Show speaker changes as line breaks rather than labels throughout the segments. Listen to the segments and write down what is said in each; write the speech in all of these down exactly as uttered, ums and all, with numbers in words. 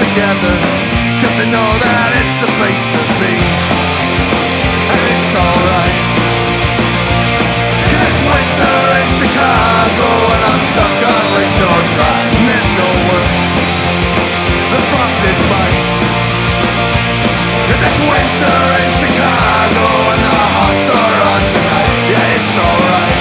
together, cause they know that it's the place to be. And it's alright, cause it's winter in Chicago and I'm stuck on Lakeshore Drive. And there's no work, the frosted bites. Cause it's winter in Chicago and the Hawks are on tonight. Yeah, it's alright.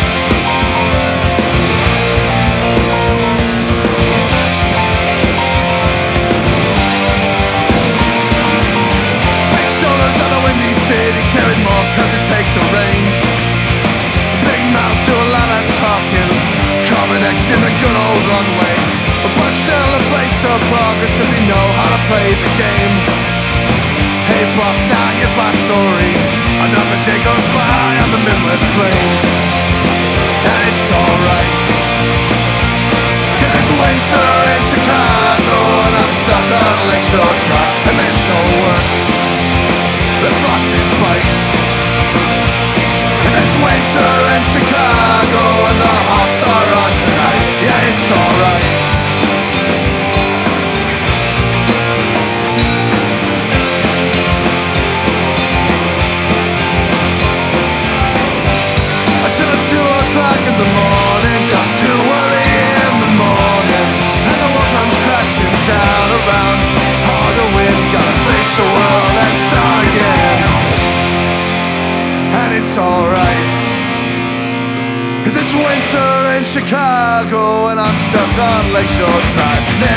Big shoulders on a windy city, carried more cause they take the range. Big mouths do a lot of talking, Carbon X in the good old runway. But still a place of progress if you know how to play the game. Hey boss, now here's my story. Another day goes by on the Midwest Plains, and it's alright, cause it's winter in Chicago and I'm stuck on Lakeshore Drive. And there's no work, the frosted bites. Cause it's winter in Chicago and the Hawks are on tonight. Yeah, it's alright. Two o'clock in the morning, just too early in the morning, and the world comes crashing down around. Harder wind, gotta face the world and start again. And it's alright, cause it's winter in Chicago and I'm stuck on Lakeshore Drive.